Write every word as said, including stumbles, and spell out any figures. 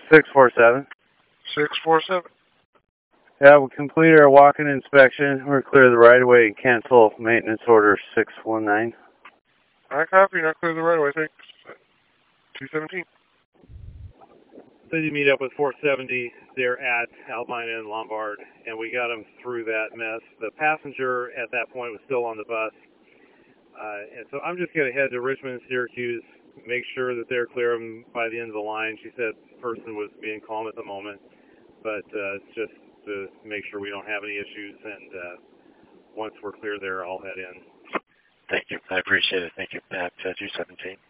six four seven. six four seven. Yeah, we completed our walk-in inspection. We're clear of the right-of-way and cancel maintenance order six one nine. I copy, not clear the right away, thanks. two seventeen. So you meet up with four seventy there at Albina and Lombard, and we got them through that mess. The passenger at that point was still on the bus. Uh, and so I'm just going to head to Richmond and Syracuse, make sure that they're clear by the end of the line. She said the person was being calm at the moment, but uh, it's just to make sure we don't have any issues. And uh, once we're clear there, I'll head in. Thank you. I appreciate it. Thank you, Pat. Uh, two seventeen.